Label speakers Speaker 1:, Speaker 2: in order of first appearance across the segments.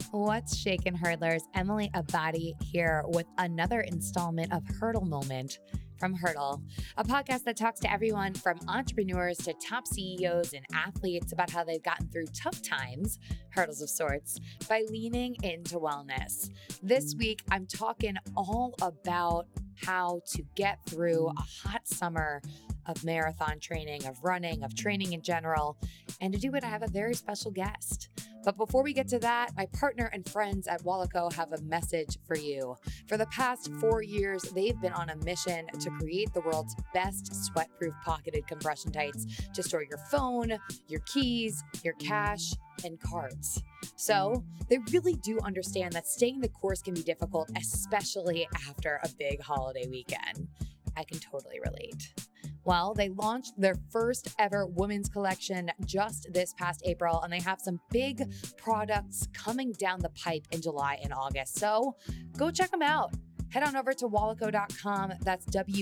Speaker 1: What's shaking, hurdlers? Emily Abadi here with another installment of Hurdle Moment from Hurdle, a podcast that talks to everyone from entrepreneurs to top CEOs and athletes about how they've gotten through tough times, hurdles of sorts, by leaning into wellness. This week, I'm talking all about how to get through a hot summer of marathon training, of running, of training in general. And to do it, I have a very special guest. But before we get to that, my partner and friends at Wallaco have a message for you. For the past 4 years, they've been on a mission to create the world's best sweat-proof pocketed compression tights to store your phone, your keys, your cash, and cards. So they really do understand that staying the course can be difficult, especially after a big holiday weekend. I can totally relate. Well, they launched their first ever women's collection just this past April, and they have some big products coming down the pipe in July and August. So go check them out. Head on over to wallaco.com. That's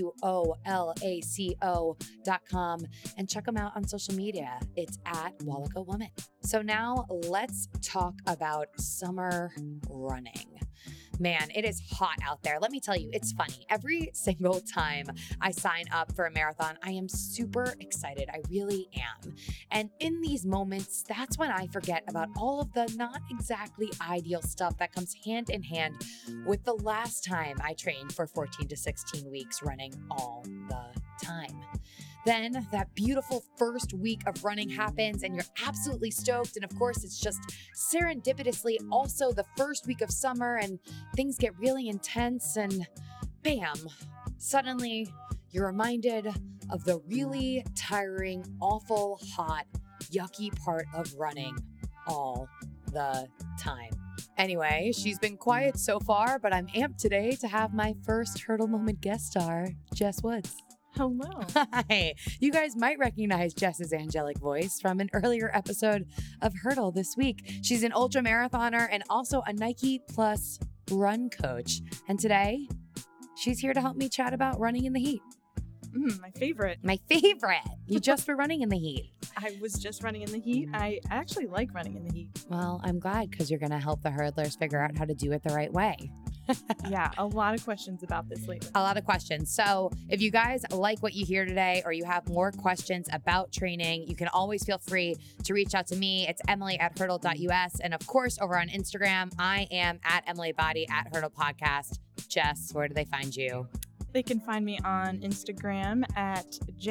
Speaker 1: WOLACO.com, and check them out on social media. It's at Wallaco Woman. So now let's talk about summer running. Man, it is hot out there. Let me tell you, it's funny. Every single time I sign up for a marathon, I am super excited. I really am. And in these moments, that's when I forget about all of the not exactly ideal stuff that comes hand in hand with the last time I trained for 14 to 16 weeks running all the time. Then that beautiful first week of running happens and you're absolutely stoked. And of course, it's just serendipitously also the first week of summer and things get really intense and bam, suddenly you're reminded of the really tiring, awful, hot, yucky part of running all the time. Anyway, she's been quiet so far, but I'm amped today to have my first Hurdle Moment guest star, Jess Woods.
Speaker 2: Hello.
Speaker 1: Hi. You guys might recognize Jess's angelic voice from an earlier episode of Hurdle this week. She's an ultra marathoner and also a Nike Plus run coach. And today, she's here to help me chat about running in the heat.
Speaker 2: My favorite.
Speaker 1: My favorite. You just were running in the heat.
Speaker 2: I was just running in the heat. I actually like running in the heat.
Speaker 1: Well, I'm glad because you're going to help the hurdlers figure out how to do it the right way.
Speaker 2: Yeah, a lot of questions about this later.
Speaker 1: A lot of questions. So if you guys like what you hear today or you have more questions about training, you can always feel free to reach out to me. It's Emily@hurdle.us. And of course, over on Instagram, I am at Emily Abadi at Hurdle Podcast. Jess, where do they find you?
Speaker 2: They can find me on Instagram at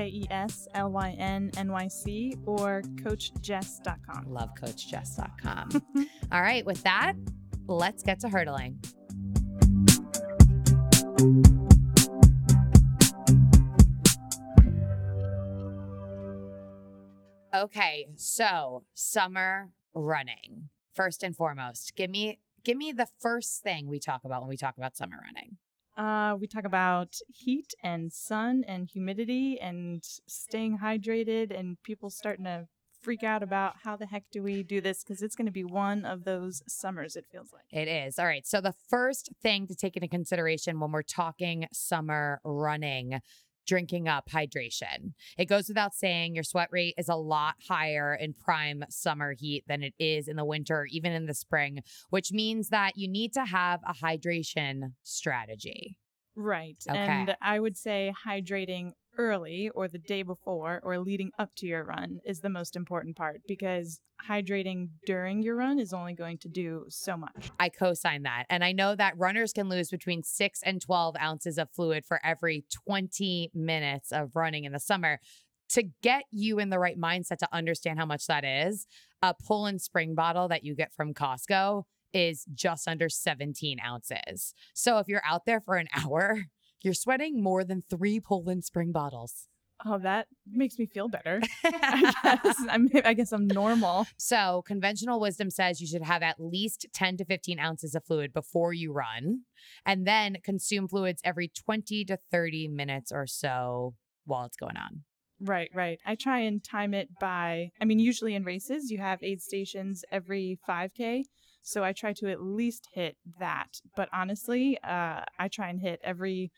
Speaker 2: JESLYNNYC or CoachJess.com.
Speaker 1: Love CoachJess.com. All right, with that, let's get to hurdling. Okay, so summer running. First and foremost, give me the first thing we talk about when we talk about summer running.
Speaker 2: We talk about heat and sun and humidity and staying hydrated and people starting to freak out about how the heck do we do this because it's going to be one of those summers, it feels like.
Speaker 1: It is. All right. So the first thing to take into consideration when we're talking summer running, drinking up hydration. It goes without saying your sweat rate is a lot higher in prime summer heat than it is in the winter, even in the spring, which means that you need to have a hydration strategy.
Speaker 2: Right.
Speaker 1: Okay.
Speaker 2: And I would say hydrating early or the day before or leading up to your run is the most important part because hydrating during your run is only going to do so much.
Speaker 1: I co-sign that. And I know that runners can lose between 6 and 12 ounces of fluid for every 20 minutes of running in the summer. To get you in the right mindset to understand how much that is, a pull and spring bottle that you get from Costco is just under 17 ounces. So if you're out there for an hour, you're sweating more than 3 Poland Spring bottles.
Speaker 2: Oh, that makes me feel better. I guess I'm normal.
Speaker 1: So conventional wisdom says you should have at least 10 to 15 ounces of fluid before you run, and then consume fluids every 20 to 30 minutes or so while it's going on.
Speaker 2: Right. I try and time it usually in races, you have aid stations every 5K. So I try to at least hit that. But honestly, I try and hit every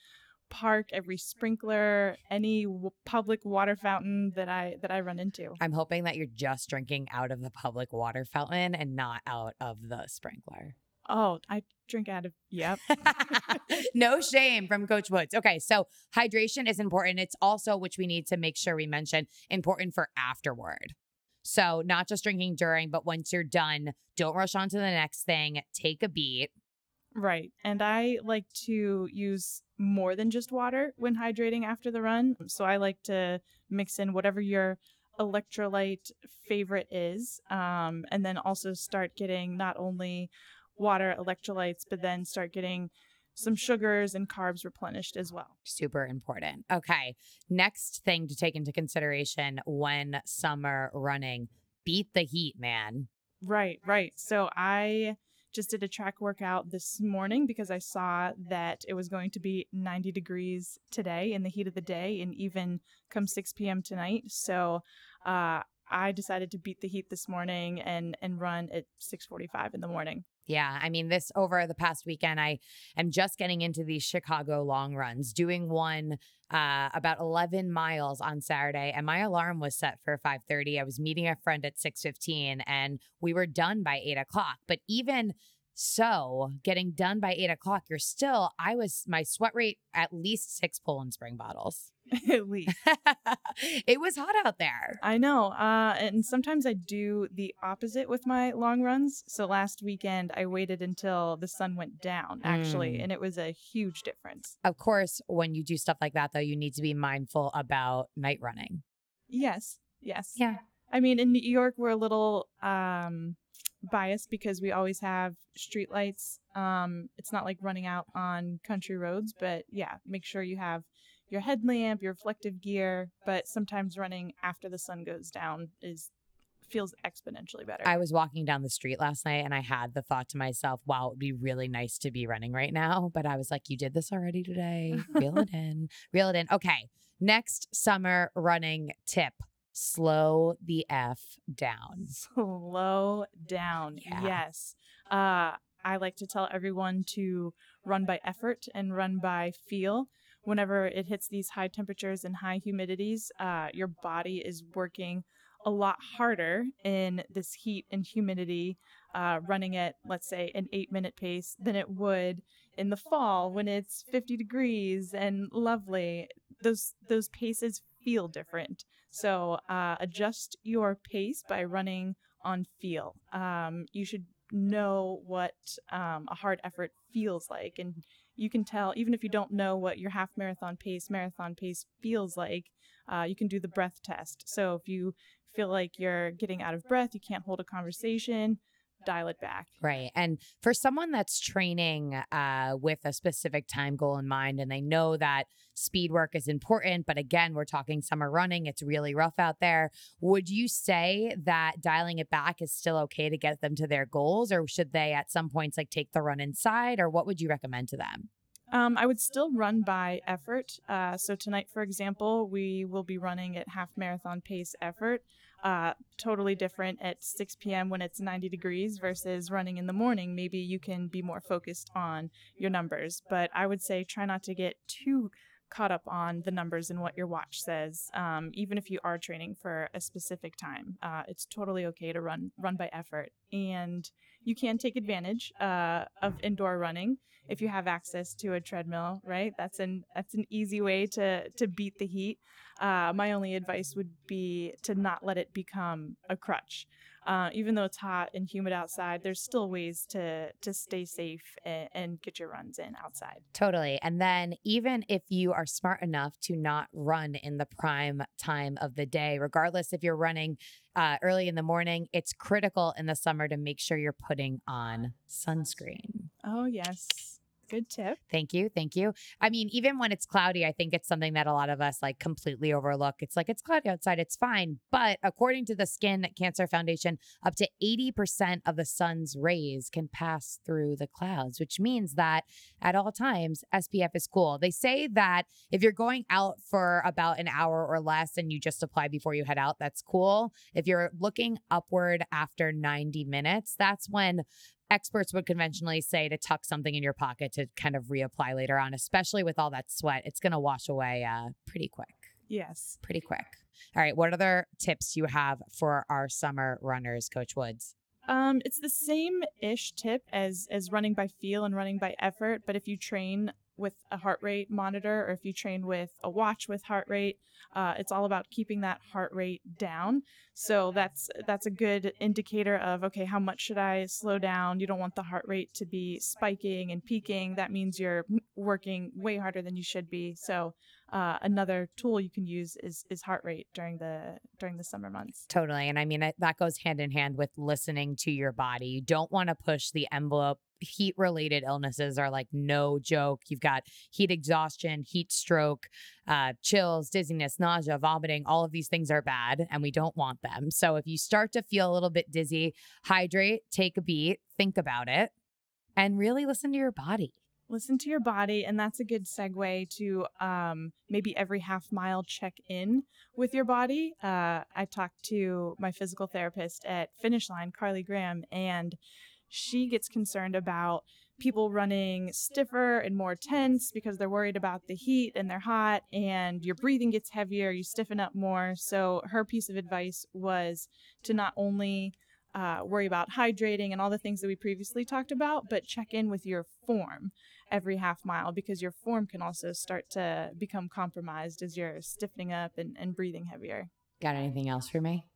Speaker 2: park, every sprinkler, any public water fountain that I run into.
Speaker 1: I'm hoping that you're just drinking out of the public water fountain and not out of the sprinkler.
Speaker 2: Oh, I drink out of, yep.
Speaker 1: No shame from Coach Woods. Okay, so hydration is important. It's also, which we need to make sure we mention, important for afterward. So not just drinking during, but once you're done, don't rush on to the next thing. Take a beat.
Speaker 2: Right. And I like to use more than just water when hydrating after the run. So I like to mix in whatever your electrolyte favorite is, and then also start getting not only water, electrolytes, but then start getting some sugars and carbs replenished as well.
Speaker 1: Super important. Okay. Next thing to take into consideration when summer running, beat the heat, man.
Speaker 2: Right. So I just did a track workout this morning because I saw that it was going to be 90 degrees today in the heat of the day and even come 6 p.m. tonight. So I decided to beat the heat this morning and run at 6:45 in the morning.
Speaker 1: Yeah, I mean, this over the past weekend, I am just getting into these Chicago long runs, doing one about 11 miles on Saturday, and my alarm was set for 5:30. I was meeting a friend at 6:15, and we were done by 8 o'clock. But even so, getting done by 8 o'clock, my sweat rate at least 6 Poland Spring bottles.
Speaker 2: At least.
Speaker 1: It was hot out there.
Speaker 2: I know. And sometimes I do the opposite with my long runs. So last weekend, I waited until the sun went down, actually, and it was a huge difference.
Speaker 1: Of course, when you do stuff like that, though, you need to be mindful about night running.
Speaker 2: Yes.
Speaker 1: Yeah.
Speaker 2: I mean, in New York, we're a little biased because we always have street lights. It's not like running out on country roads, but yeah, make sure you have your headlamp, your reflective gear, but sometimes running after the sun goes down feels exponentially better.
Speaker 1: I was walking down the street last night and I had the thought to myself, wow, it would be really nice to be running right now. But I was like, you did this already today. Reel it in. Okay. Next summer running tip. Slow the F down.
Speaker 2: Slow down.
Speaker 1: Yeah.
Speaker 2: Yes. I like to tell everyone to run by effort and run by feel. Whenever it hits these high temperatures and high humidities, your body is working a lot harder in this heat and humidity, running at, let's say, an 8-minute pace than it would in the fall when it's 50 degrees and lovely. Those paces feel different. So adjust your pace by running on feel. You should know what a hard effort feels like, and you can tell, even if you don't know what your marathon pace feels like, you can do the breath test. So if you feel like you're getting out of breath, you can't hold a conversation, dial it back.
Speaker 1: Right. And for someone that's training with a specific time goal in mind, and they know that speed work is important, but again, we're talking summer running, it's really rough out there. Would you say that dialing it back is still okay to get them to their goals, or should they at some points like take the run inside, or what would you recommend to them?
Speaker 2: I would still run by effort. So tonight, for example, we will be running at half marathon pace effort. Totally different at 6 p.m. when it's 90 degrees versus running in the morning. Maybe you can be more focused on your numbers, but I would say try not to get too caught up on the numbers and what your watch says. Even if you are training for a specific time, it's totally okay to run by effort. And you can take advantage of indoor running if you have access to a treadmill, right? That's an easy way to beat the heat. My only advice would be to not let it become a crutch. Even though it's hot and humid outside, there's still ways to stay safe and get your runs in outside.
Speaker 1: Totally. And then even if you are smart enough to not run in the prime time of the day, regardless if you're running early in the morning, it's critical in the summer to make sure you're putting on sunscreen.
Speaker 2: Oh, yes. Good tip.
Speaker 1: Thank you. I mean, even when it's cloudy, I think it's something that a lot of us like completely overlook. It's like, it's cloudy outside, it's fine. But according to the Skin Cancer Foundation, up to 80% of the sun's rays can pass through the clouds, which means that at all times, SPF is cool. They say that if you're going out for about an hour or less and you just apply before you head out, that's cool. If you're looking upward after 90 minutes, that's when experts would conventionally say to tuck something in your pocket to kind of reapply later on, especially with all that sweat. It's going to wash away pretty quick.
Speaker 2: Yes.
Speaker 1: Pretty quick. All right. What other tips you have for our summer runners, Coach Woods?
Speaker 2: It's the same-ish tip as running by feel and running by effort, but if you train with a heart rate monitor or if you train with a watch with heart rate, it's all about keeping that heart rate down. So that's a good indicator of, okay, how much should I slow down? You don't want the heart rate to be spiking and peaking. That means you're working way harder than you should be. So another tool you can use is heart rate during the summer months.
Speaker 1: Totally. And I mean, that goes hand in hand with listening to your body. You don't want to push the envelope. Heat related illnesses are like no joke. You've got heat exhaustion, heat stroke, chills, dizziness, nausea, vomiting. All of these things are bad and we don't want them. So if you start to feel a little bit dizzy, hydrate, take a beat, think about it, and really listen to your body.
Speaker 2: Listen to your body, and that's a good segue to maybe every half mile check in with your body. I talked to my physical therapist at Finish Line, Carly Graham, and she gets concerned about people running stiffer and more tense because they're worried about the heat and they're hot and your breathing gets heavier, you stiffen up more. So her piece of advice was to not only worry about hydrating and all the things that we previously talked about, but check in with your form every half mile because your form can also start to become compromised as you're stiffening up and breathing heavier.
Speaker 1: Got anything else for me?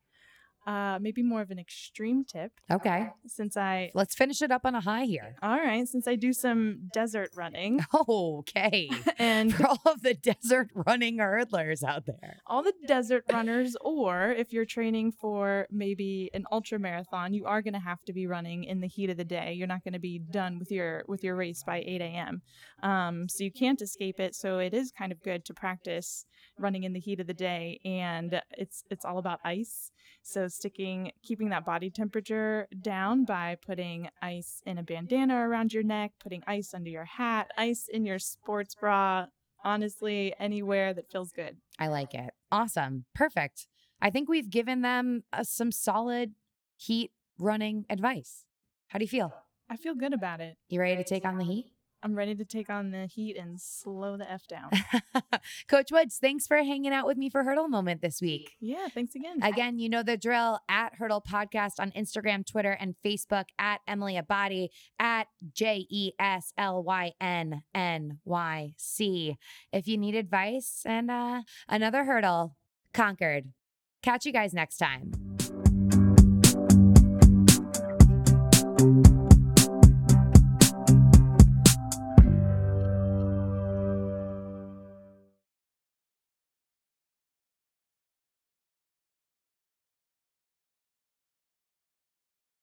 Speaker 2: Maybe more of an extreme tip.
Speaker 1: Okay. Let's finish it up on a high here.
Speaker 2: All right. Since I do some desert running.
Speaker 1: Okay.
Speaker 2: And
Speaker 1: for all of the desert running hurdlers out there.
Speaker 2: All the desert runners, or if you're training for maybe an ultra marathon, you are going to have to be running in the heat of the day. You're not going to be done with your race by 8 a.m. So you can't escape it. So it is kind of good to practice running in the heat of the day. And it's all about ice. So keeping that body temperature down by putting ice in a bandana around your neck, putting ice under your hat, ice in your sports bra, honestly, anywhere that feels good.
Speaker 1: I like it. Awesome. Perfect. I think we've given them some solid heat running advice. How do you feel?
Speaker 2: I feel good about it.
Speaker 1: You ready to take on the heat?
Speaker 2: I'm ready to take on the heat and slow the F down.
Speaker 1: Coach Woods, thanks for hanging out with me for Hurdle Moment this week.
Speaker 2: Yeah, thanks again.
Speaker 1: Again, you know the drill, at Hurdle Podcast on Instagram, Twitter, and Facebook, at Emily Abadi, at JESLYNNYC. If you need advice and another hurdle conquered. Catch you guys next time.